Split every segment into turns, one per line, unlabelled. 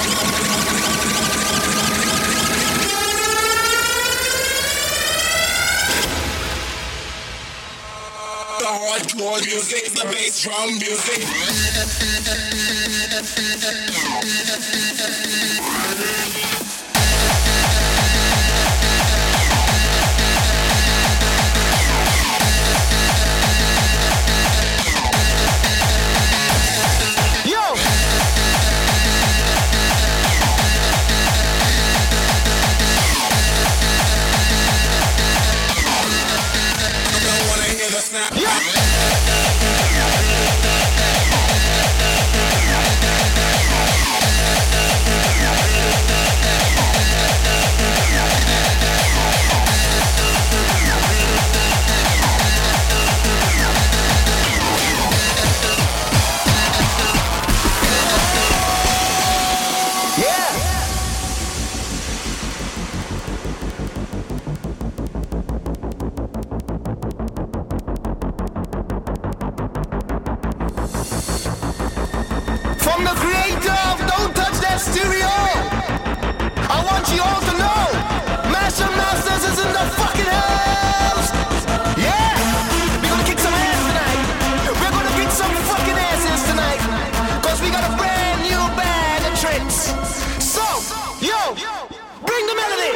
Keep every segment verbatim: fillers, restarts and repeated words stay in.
Hardcore music, the bass drum music.
From the creator of Don't Touch That Stereo, I want you all to know, Master Masters is in the fucking house. Yeah, we're gonna kick some ass tonight. We're gonna kick some fucking asses tonight, cause we got a brand new bag of tricks. So, yo, bring the melody.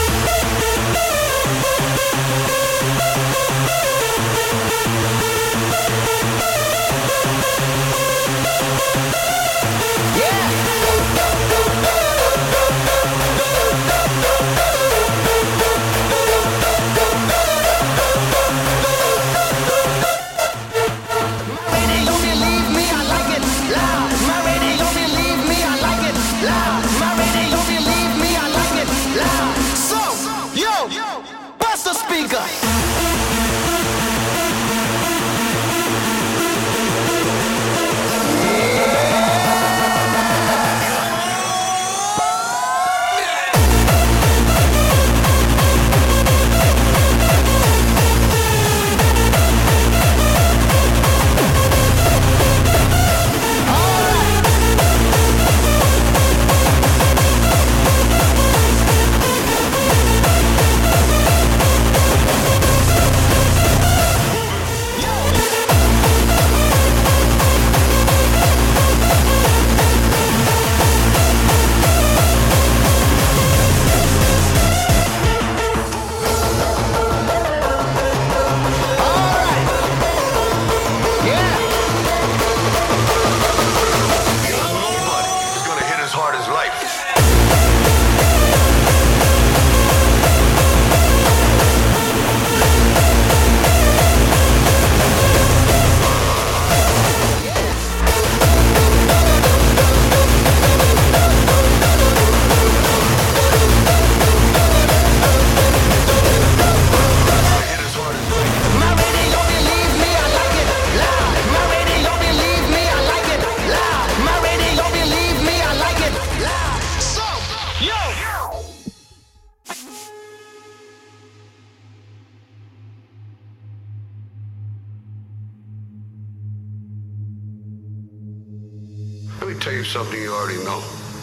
Let me tell you something you already know.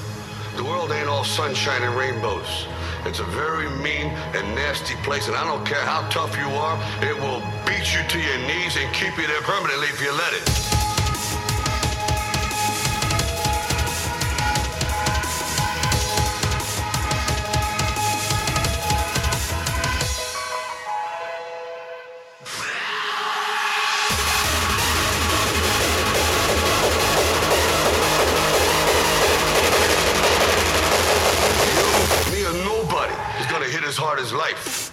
The world ain't all sunshine and rainbows. It's a very mean and nasty place, and I don't care how tough you are, it will beat you to your knees and keep you there permanently if you let it. As hard as life.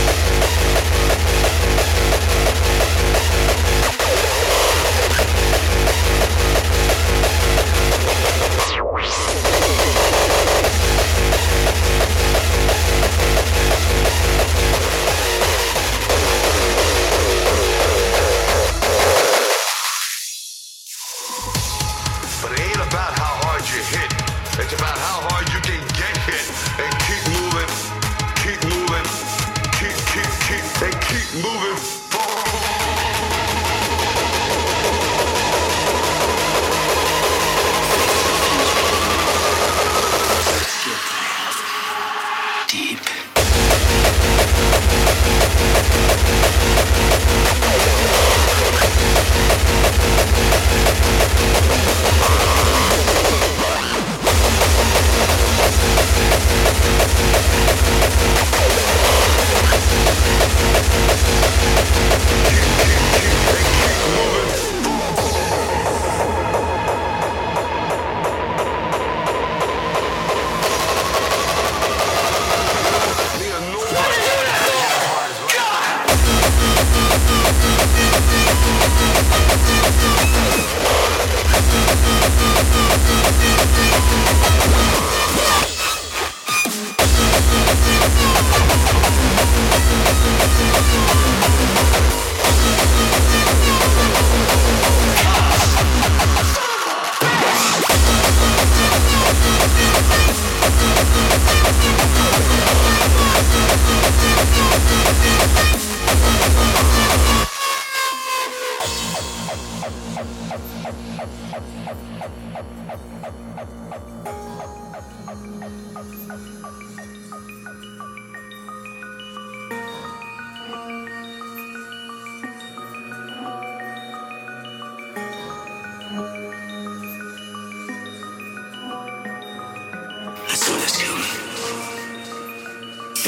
But it ain't about how hard you hit. It's about how hard you can get hit and keep moving. Keep moving, keep, keep, keep, and keep moving forward.
Deep.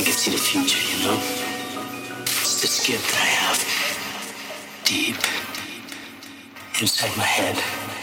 can see the future, you know? It's this gift that I have deep inside my head.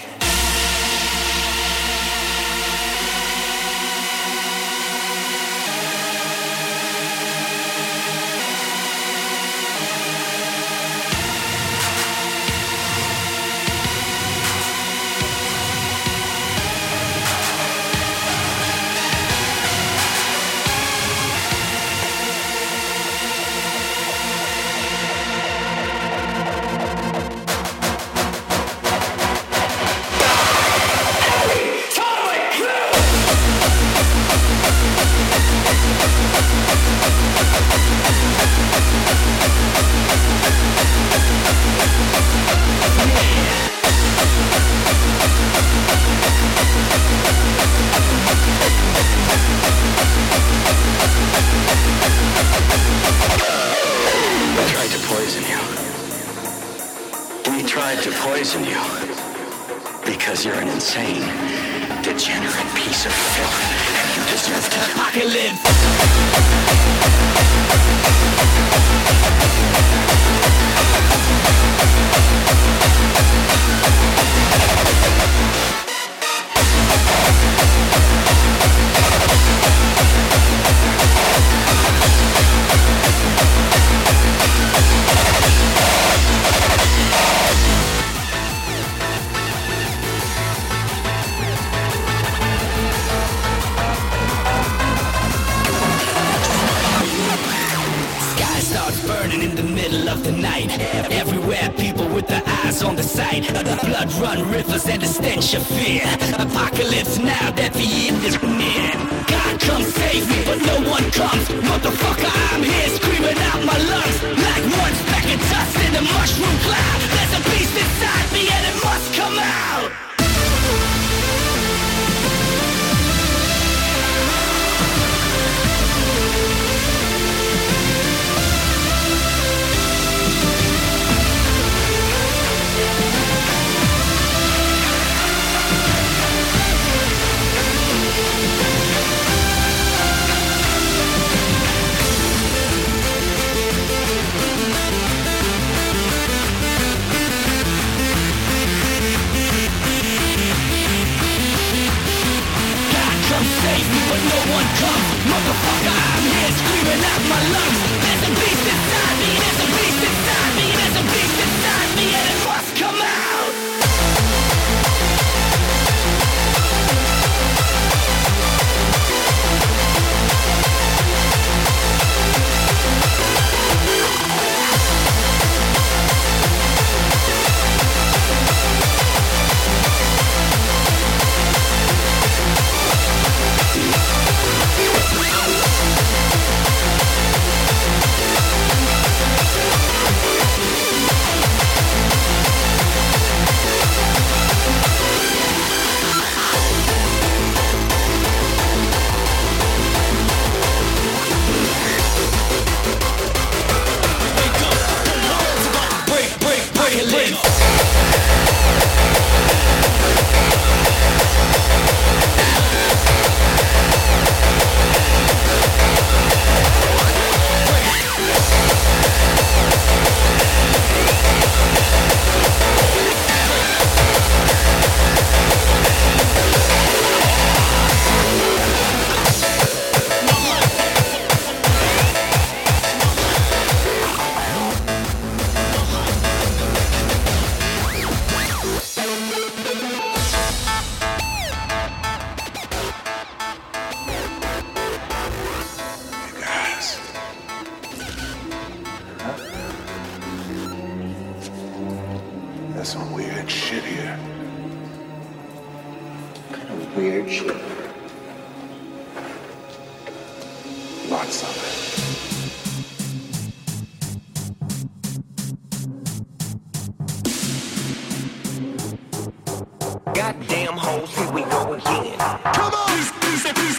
Goddamn hoes, here we go again. Come on! Peace, peace, peace,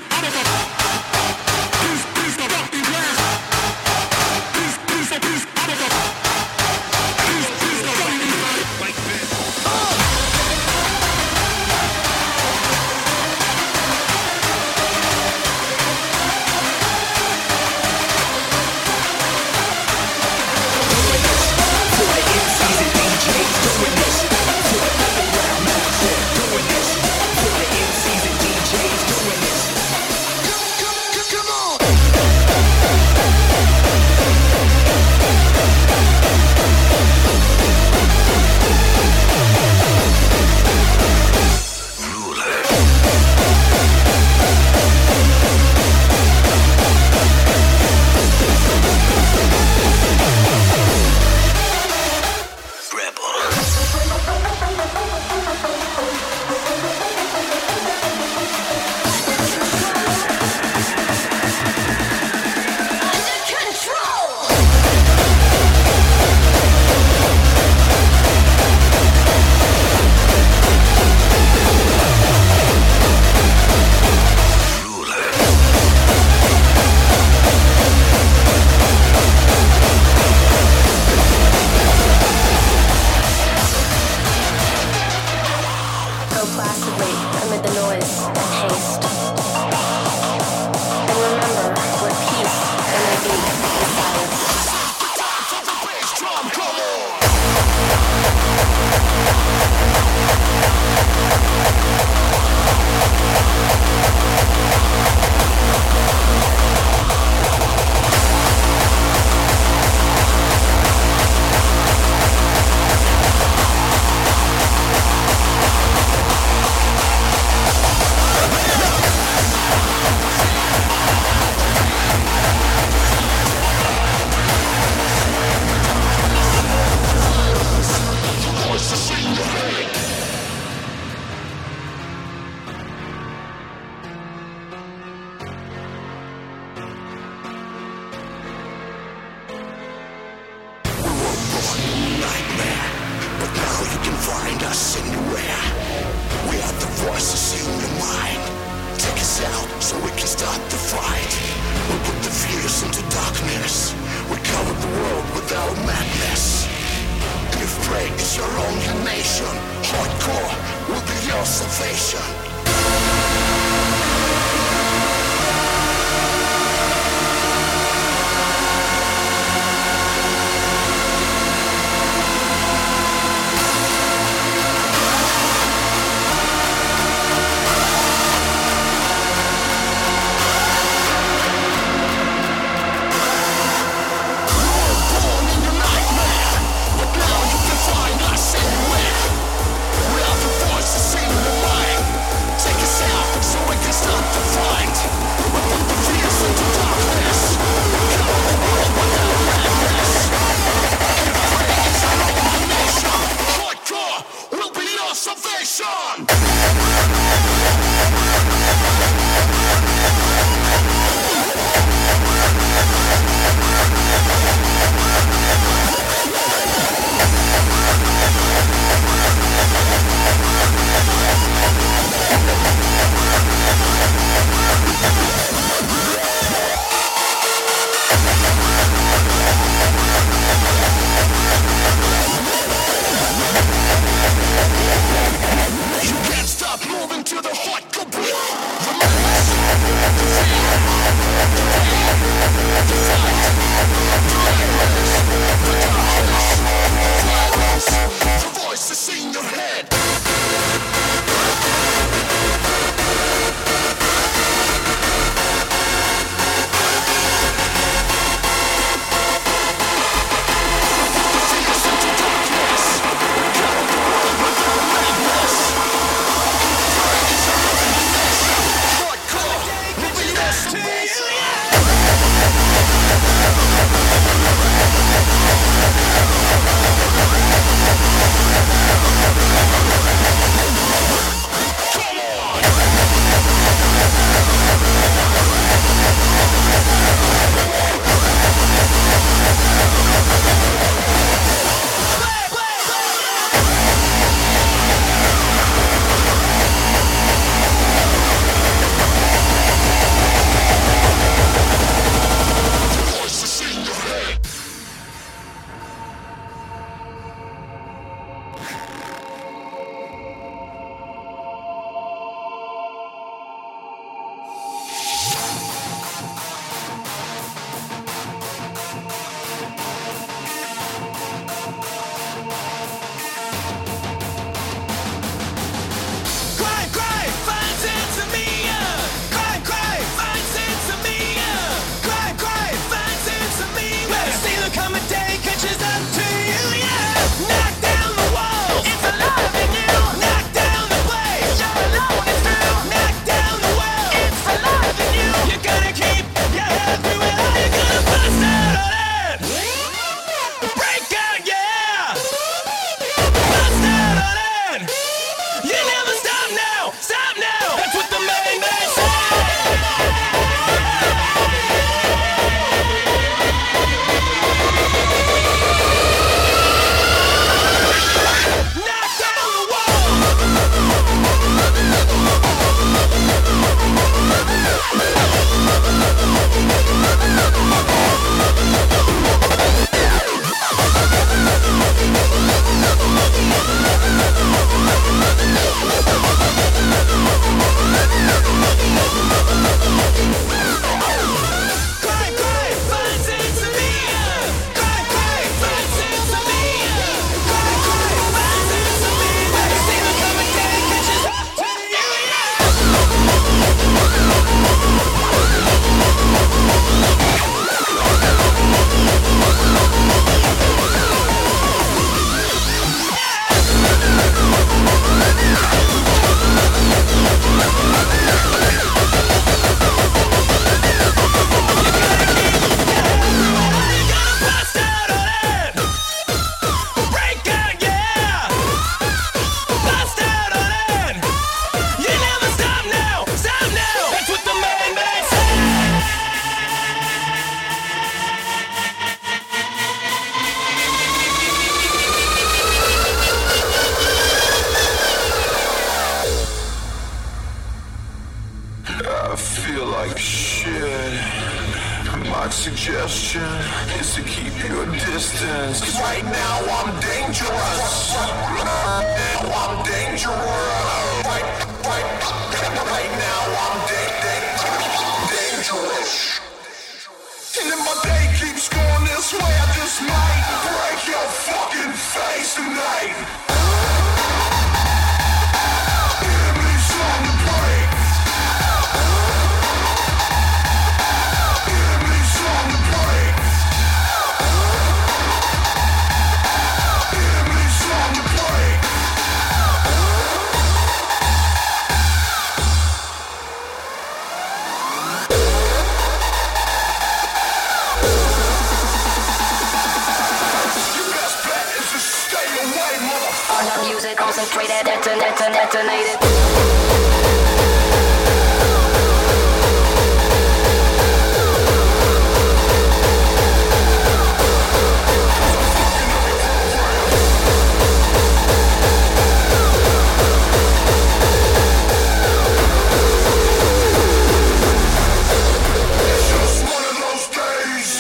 peace, peace, fucking glass. Peace, peace, peace, peace, peace, fucking like this.
We'll be right back.
suggestion is to keep your distance. 'Cause right now I'm dangerous. Now I'm dangerous. Right, right, right now I'm da- da- dangerous. And if my day keeps going this way, I just might break your fucking face tonight. Enemies on the break. Enemies on the break. Enemies on the break. Your best bet is to stay away, motherfucker.
On the music, concentrated, detonated, detonated.
It's just one of those days.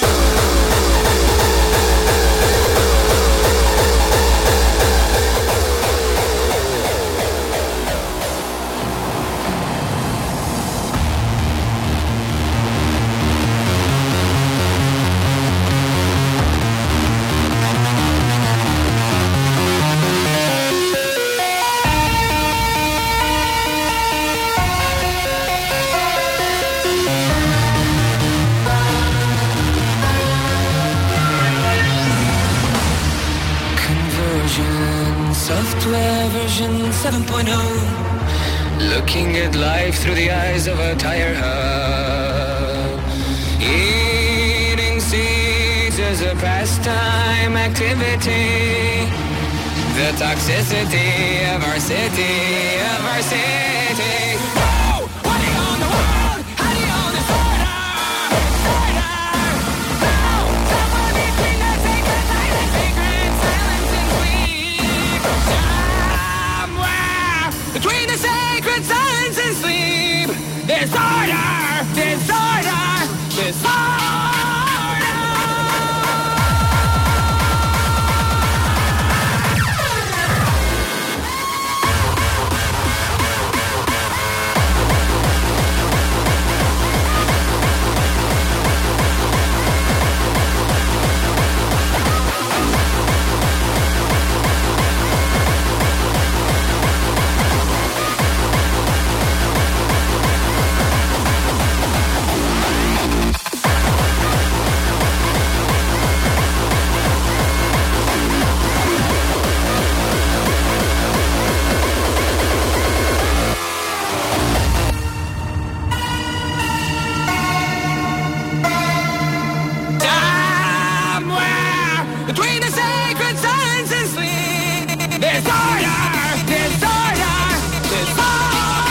Conversion, software version seven point oh. Looking at life through the eyes of a tire hub. Eating seeds as a pastime activity. The toxicity of our city, of our city. Oh, what do you own the world? How do you own this order? Order! Oh, somewhere between the sacred silence, sacred silence and sleep. Somewhere between the sacred silence and sleep. Disorder! Disorder! Disorder! Somewhere between the sacred silence and sleep. Disorder! Disorder! Disorder!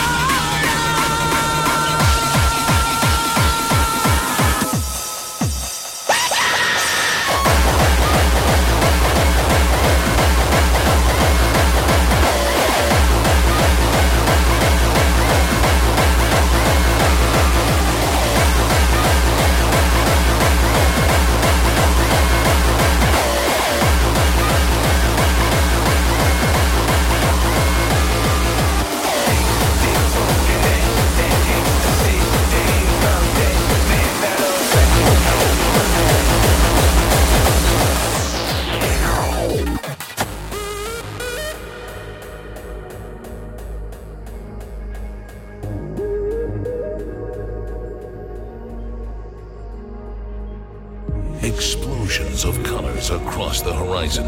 Explosions of colors across the horizon,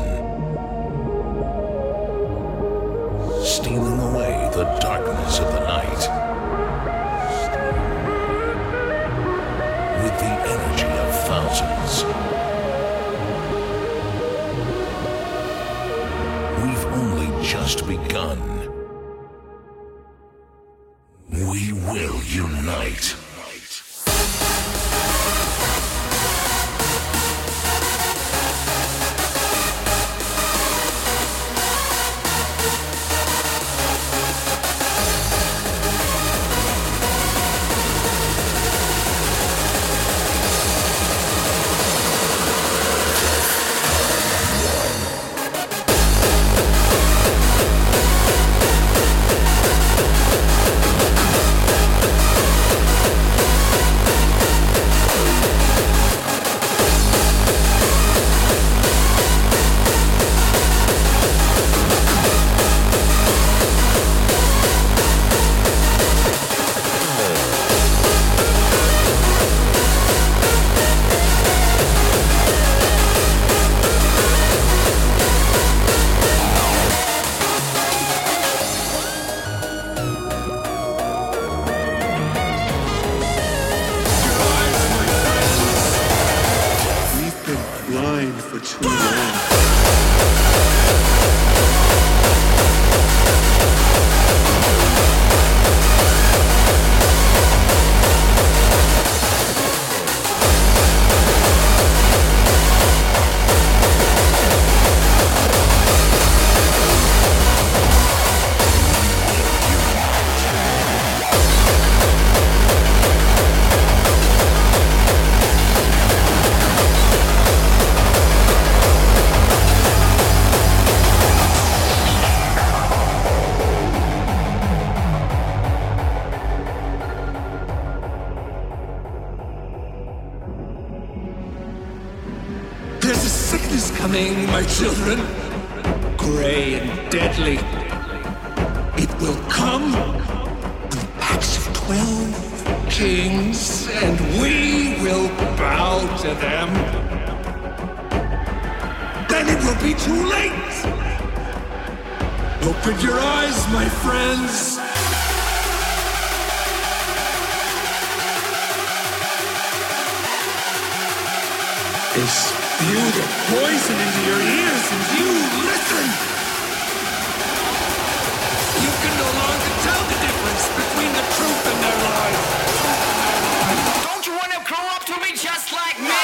stealing away the darkness of the night with the energy of thousands. We've only just begun. We will unite. my children, gray and deadly. It will come in packs of twelve kings, and we will bow to them. Then it will be too late. Open your eyes, my friends. They spew the poison into your ears and you listen. You can no longer tell the difference between the truth and their lies.
Don't you want to grow up to be just like me?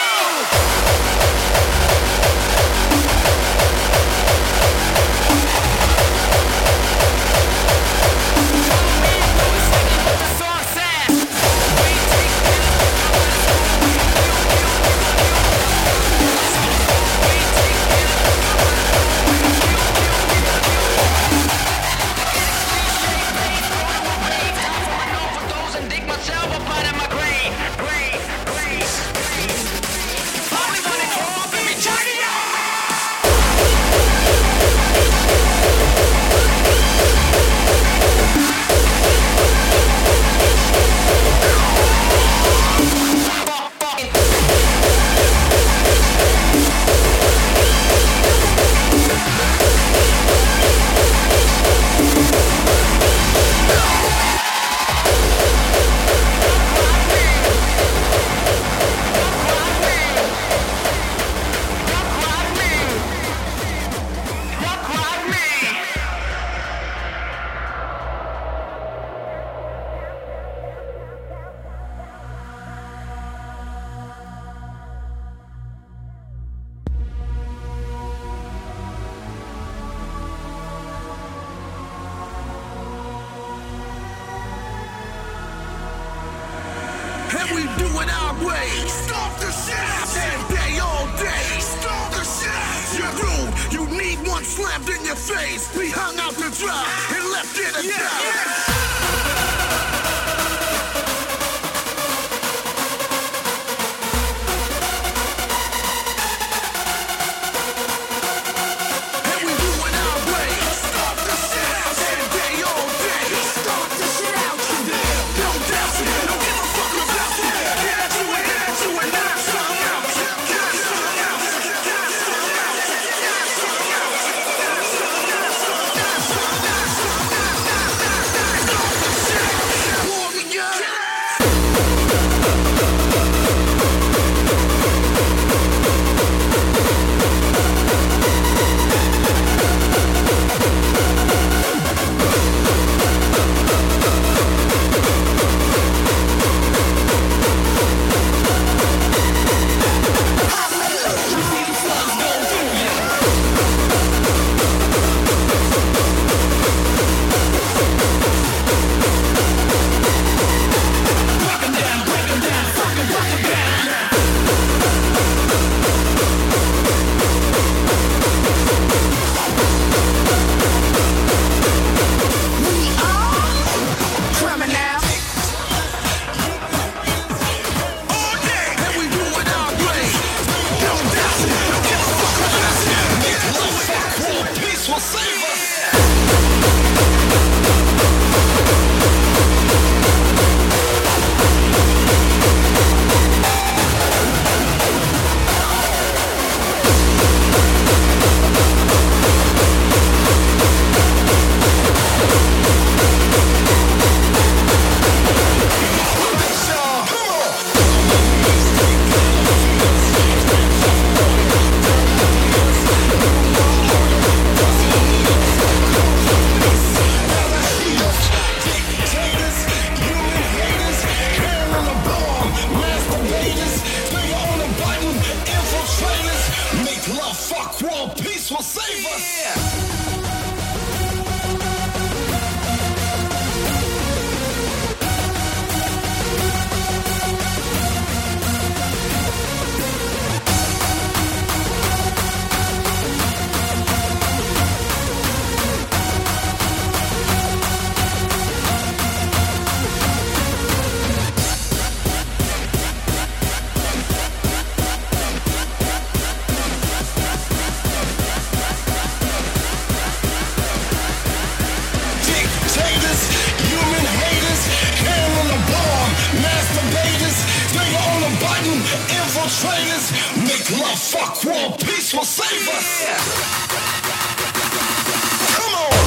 infiltrators, make love, fuck, world peace will save us. Come on.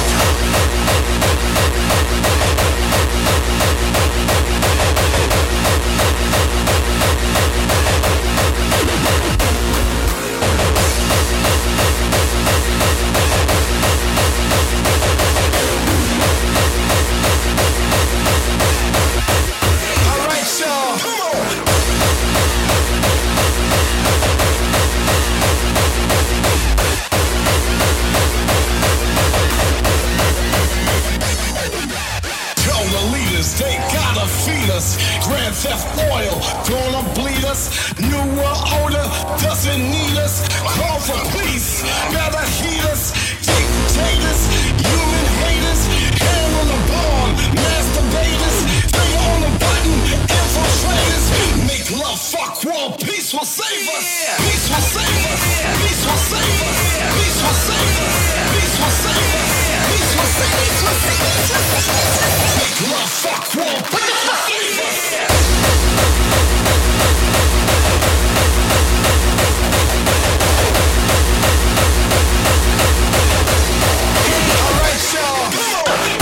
All right, y'all. Come on. Tell the leaders they gotta feed us. Grand Theft Oil gonna bleed us. New World Order doesn't need us. Call for peace, gotta heat us. Dictators, human haters, hand on the bomb, masturbators, finger on the button, infiltrators. Make love, fuck, world peace will save us. Peace will save us. Peace will save us. Peace will save us. Peace will save us. Peace will save us. Peace will save us. Make love, fuck, world peace will save us. All right, y'all. Come on.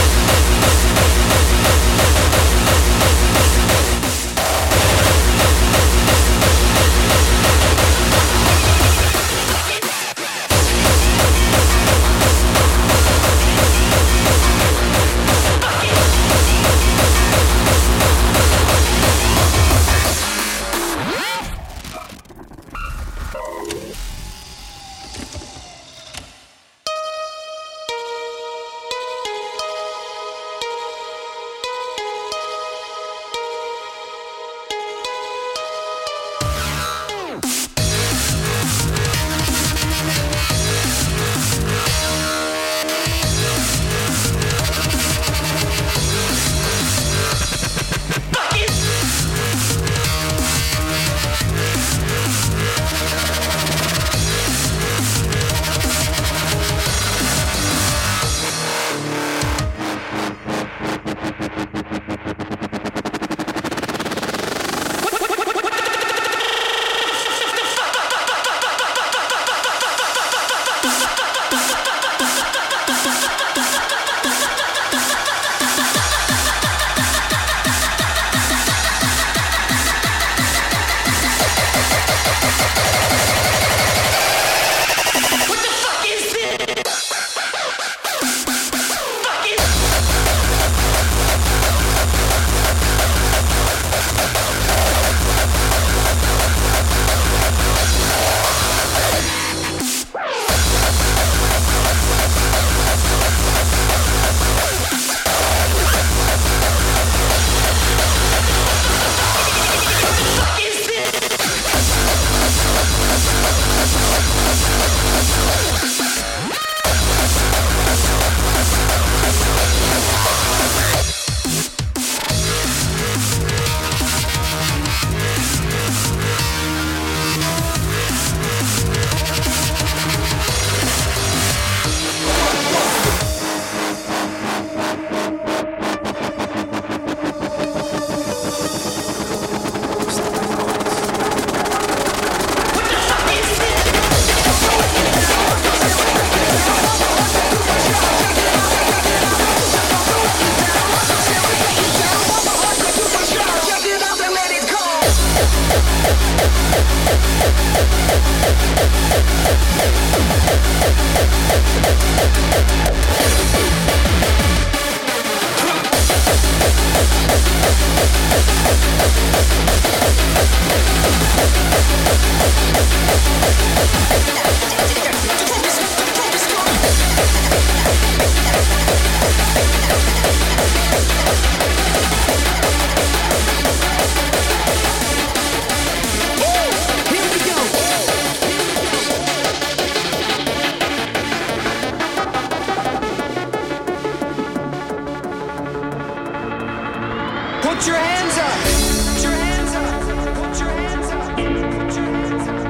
Put your hands up. Put your hands up. Put your hands up. Put your hands up.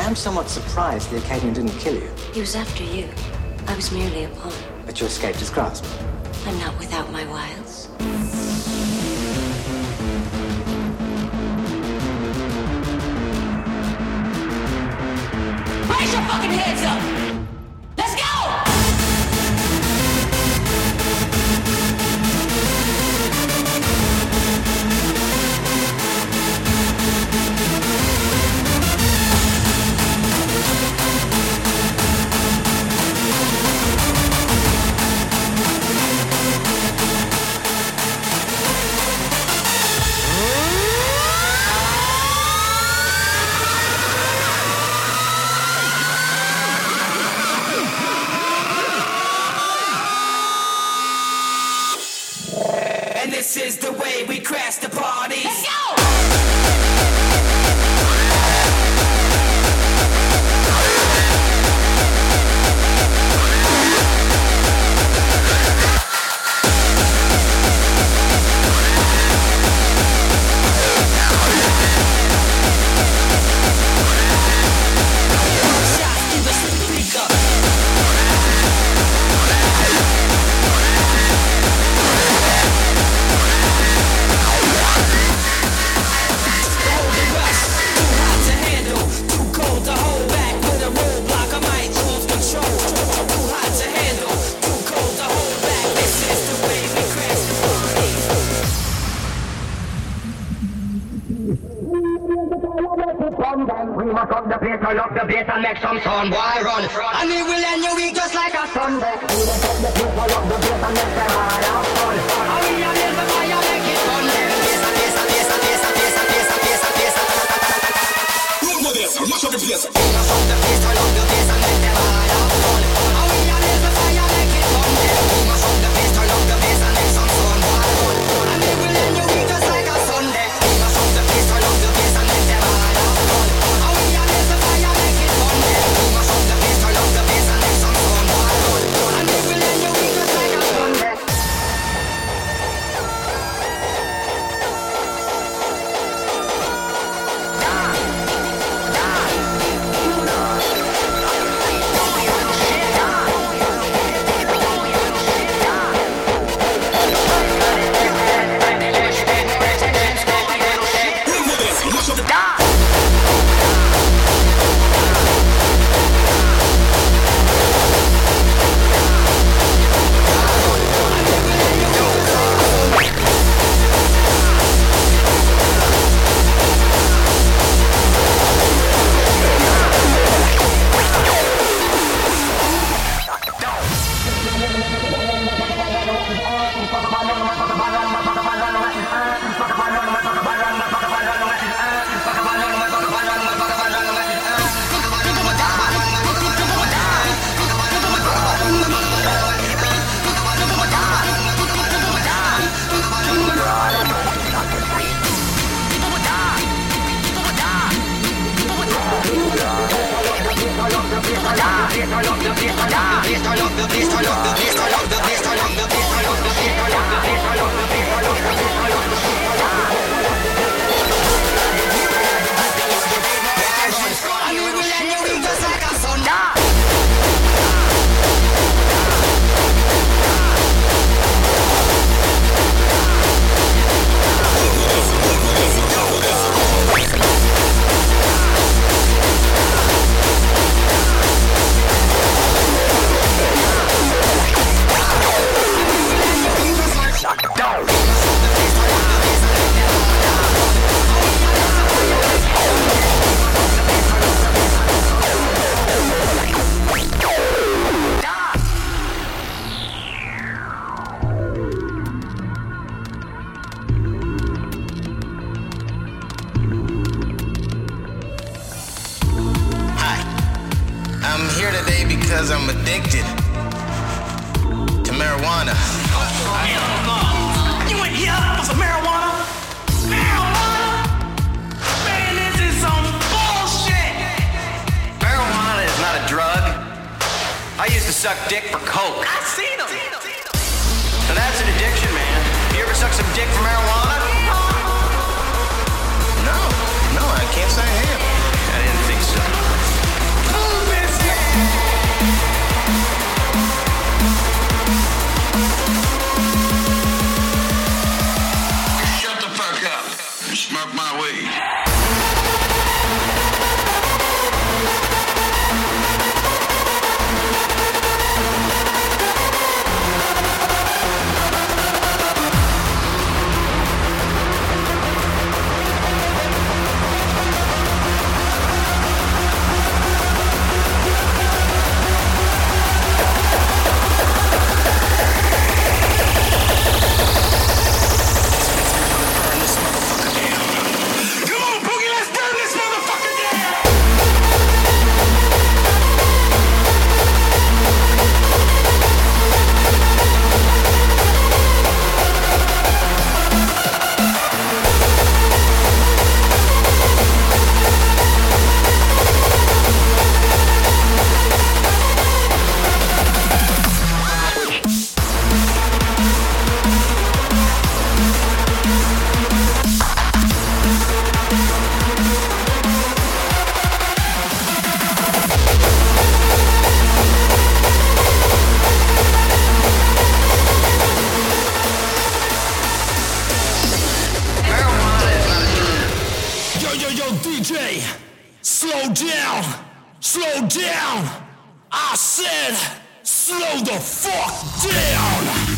am somewhat surprised the Acadian didn't kill you,
He was after you. I was merely a pawn.
but you escaped his grasp.
I'm not without my wiles. Raise your fucking hands up! Let's go!
And this is the way we crash the party. Let's go!
We must up the place, turn up the bass and make some sound, boy, run. And we will end your week just like a Sunday. We must up the place, turn up the bass and make them all have fun. And we are in the fire, make it fun. Bass, bass, bass, bass, bass, bass, bass, bass, bass.
Roll with this, mash up the place.
We must up the place, turn up the bass and make them all have fun. And we are in the fire, make it fun. We must up the place, turn up the bass and make some sound, boy, run. And we will end your week just like a Sunday. We must up the place, turn up the bass and make them all have fun. And we are in the fire, make it fun. We must up the place, turn up the bass and make some sound, boy, run. And we will end your week just like a Sunday.
because I'm addicted to marijuana.
You ain't here for some marijuana? Marijuana? Man, this is some bullshit!
Marijuana is not a drug. I used to suck dick for coke.
I seen them!
Now that's an addiction, man. You ever suck some dick for marijuana?
No, no, I can't say I have.
I didn't think so.
slow down. I said, slow the fuck down.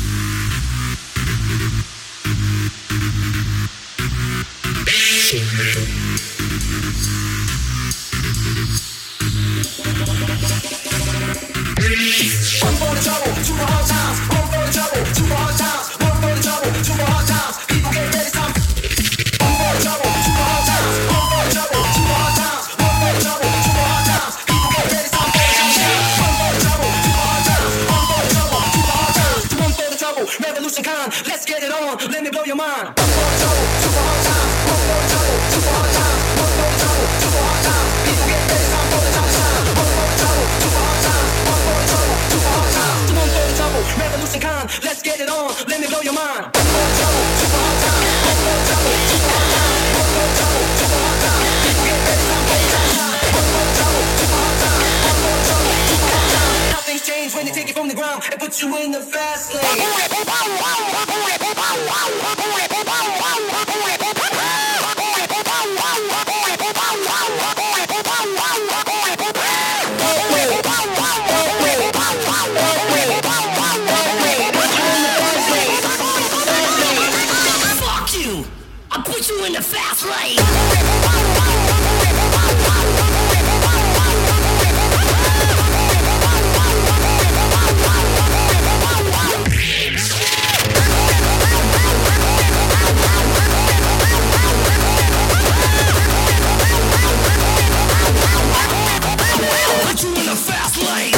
One for the trouble, two for hard times. One for the trouble, two for hard times. One for the trouble, two for hard times. People get ready, some. One for the trouble, two for hard times. One for the trouble, two for hard times. One for the trouble, two for hard times. People get ready, some. One for the trouble, two for hard times. One for the trouble, two for hard times. One for the trouble, revolution con. Let's get it on. Let me blow your mind. One for the trouble, two for hard times. One for the trouble, two for hard times. One for the trouble, two for hard times. People get ready, some for the top shine. One for the trouble, two for hard times. One for the trouble, two for hard times. One for the trouble, revolution con. Let's get it on. Let me blow your mind. One for the trouble, two for hard times. One for the trouble, two for hard times. One for the trouble, two for hard times. People get ready, some for the top shine. One for the trouble, two for hard times. One for the trouble, two for hard times. Nothing's changed when they take it from the ground and put you in the fast lane.
Fuck you! I put you in the fast lane. Put you in the fast lane.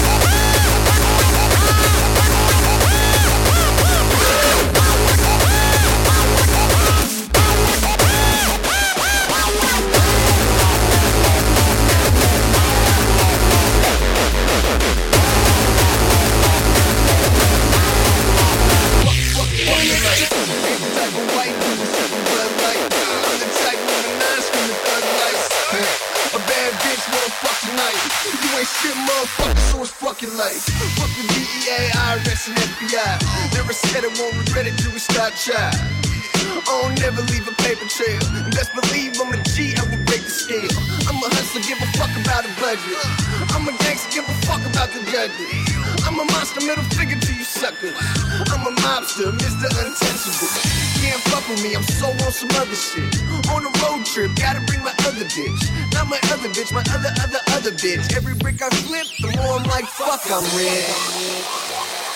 You ain't shit, motherfucker, so it's fucking life. Fuck the D E A, I R S, and F B I. Never said it, won't regret it till we start trying. Oh, never leave a paper trail. And best believe I'm a G, I will break the scale. I'm a hustler, give a fuck about a budget. I'm a gangster, give a fuck about the judges. I'm a monster, middle figure to you suckers. I'm a mobster, Mister Untouchable. Can't fuck with me, I'm so on some other shit. On a road trip, gotta bring my other bitch. Not my other bitch, my other, other, other bitch. Every brick I flip, the more I'm like, fuck, I'm red.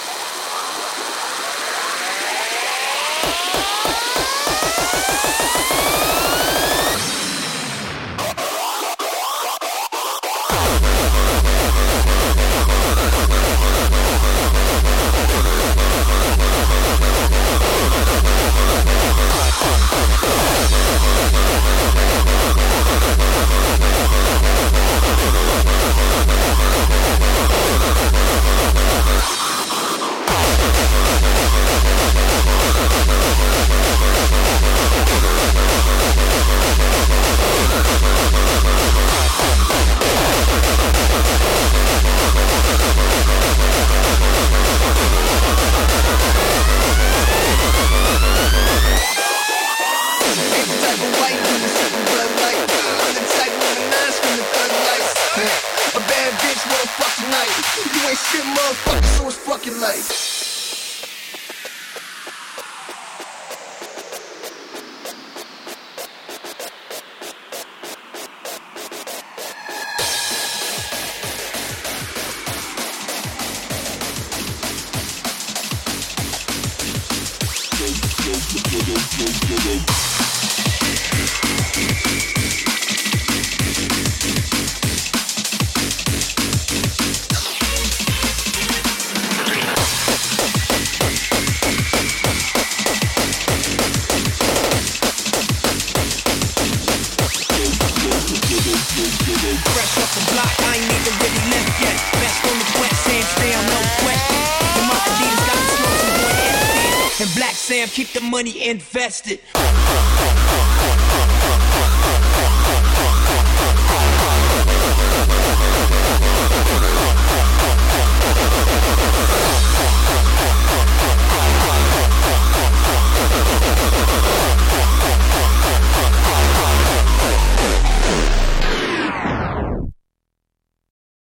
You ain't shit, motherfucker, so it's fucking life.
Sam, keep the money invested.